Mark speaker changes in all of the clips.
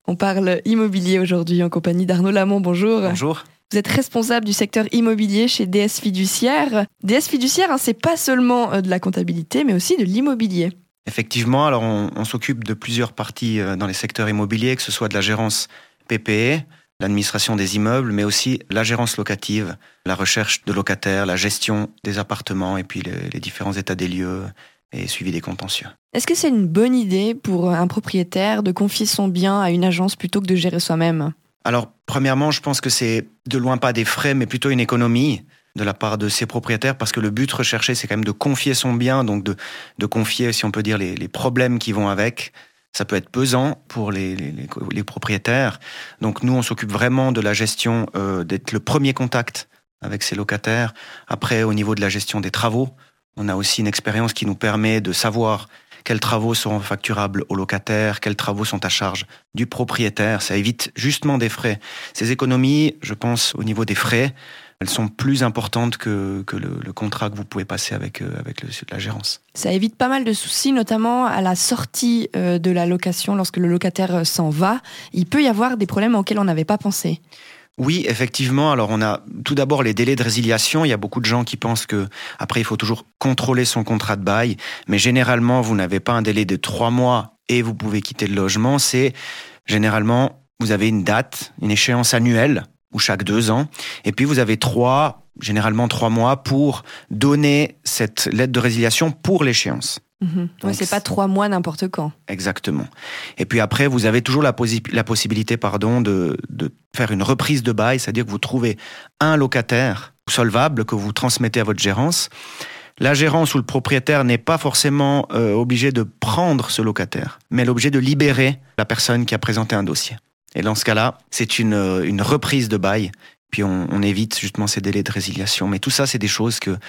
Speaker 1: On parle immobilier aujourd'hui en compagnie d'Arnaud Lamont. Bonjour.
Speaker 2: Bonjour.
Speaker 1: Vous êtes responsable du secteur immobilier chez DS Fiduciaire. DS Fiduciaire, c'est pas seulement de la comptabilité, mais aussi de l'immobilier.
Speaker 2: Effectivement, alors on s'occupe de plusieurs parties dans les secteurs immobiliers, que ce soit de la gérance PPE, l'administration des immeubles, mais aussi la gérance locative, la recherche de locataires, la gestion des appartements et puis les différents états des lieux et suivi des contentieux.
Speaker 1: Est-ce que c'est une bonne idée pour un propriétaire de confier son bien à une agence plutôt que de gérer soi-même ?
Speaker 2: Alors, premièrement, je pense que c'est de loin pas des frais, mais plutôt une économie de la part de ces propriétaires, parce que le but recherché, c'est quand même de confier son bien, donc de confier, si on peut dire, les problèmes qui vont avec. Ça peut être pesant pour les propriétaires. Donc nous, on s'occupe vraiment de la gestion, d'être le premier contact avec ces locataires. Après, au niveau de la gestion des travaux, on a aussi une expérience qui nous permet de savoir quels travaux seront facturables aux locataires, quels travaux sont à charge du propriétaire. Ça évite justement des frais. Ces économies, je pense, au niveau des frais, elles sont plus importantes que le contrat que vous pouvez passer avec la gérance.
Speaker 1: Ça évite pas mal de soucis, notamment à la sortie de la location. Lorsque le locataire s'en va, il peut y avoir des problèmes auxquels on n'avait pas pensé.
Speaker 2: Oui, effectivement. Alors, on a tout d'abord les délais de résiliation. Il y a beaucoup de gens qui pensent que après il faut toujours contrôler son contrat de bail. Mais généralement, vous n'avez pas un délai de 3 mois et vous pouvez quitter le logement. C'est généralement, vous avez une date, une échéance annuelle ou chaque 2 ans. Et puis, vous avez généralement 3 mois pour donner cette lettre de résiliation pour l'échéance.
Speaker 1: Donc, c'est pas 3 mois n'importe quand.
Speaker 2: Exactement. Et puis après, vous avez toujours la possibilité de faire une reprise de bail, c'est-à-dire que vous trouvez un locataire solvable que vous transmettez à votre gérance. La gérance ou le propriétaire n'est pas forcément obligé de prendre ce locataire, mais l'obligé de libérer la personne qui a présenté un dossier. Et dans ce cas-là, c'est une reprise de bail, puis on évite justement ces délais de résiliation. Mais tout ça, c'est des choses que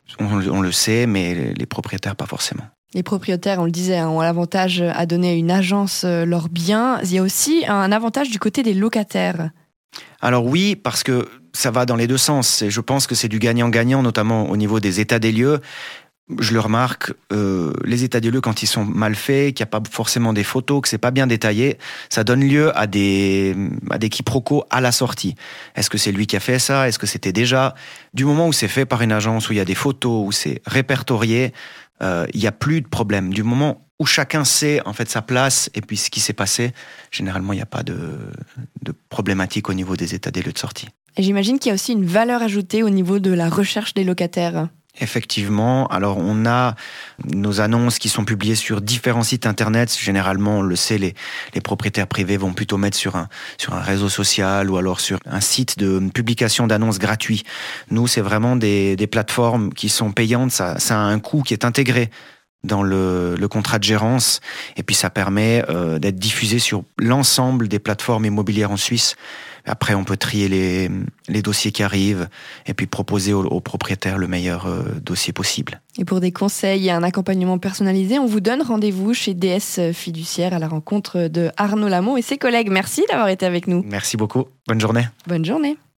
Speaker 2: on le sait, mais les propriétaires, pas forcément.
Speaker 1: Les propriétaires, on le disait, ont l'avantage à donner à une agence leurs biens. Il y a aussi un avantage du côté des locataires.
Speaker 2: Alors oui, parce que ça va dans les deux sens. Et je pense que c'est du gagnant-gagnant, notamment au niveau des états des lieux. Je le remarque, les états des lieux, quand ils sont mal faits, qu'il n'y a pas forcément des photos, que c'est pas bien détaillé, ça donne lieu à des quiproquos à la sortie. Est-ce que c'est lui qui a fait ça ? Est-ce que c'était déjà ? Du moment où c'est fait par une agence, où il y a des photos, où c'est répertorié, il n'y a plus de problème. Du moment où chacun sait en fait sa place et puis ce qui s'est passé, généralement il n'y a pas de problématique au niveau des états des lieux de sortie.
Speaker 1: Et j'imagine qu'il y a aussi une valeur ajoutée au niveau de la recherche des locataires.
Speaker 2: Effectivement, alors on a nos annonces qui sont publiées sur différents sites internet. Généralement, on le sait, les propriétaires privés vont plutôt mettre sur un réseau social ou alors sur un site de publication d'annonces gratuits. Nous, c'est vraiment des plateformes qui sont payantes. Ça a un coût qui est intégré dans le contrat de gérance et puis ça permet d'être diffusé sur l'ensemble des plateformes immobilières en Suisse. Après, on peut trier les dossiers qui arrivent et puis proposer aux propriétaires le meilleur dossier possible.
Speaker 1: Et pour des conseils et un accompagnement personnalisé, on vous donne rendez-vous chez DS Fiduciaire à la rencontre de Arnaud Lamont et ses collègues. Merci d'avoir été avec nous.
Speaker 2: Merci beaucoup. Bonne journée.
Speaker 1: Bonne journée.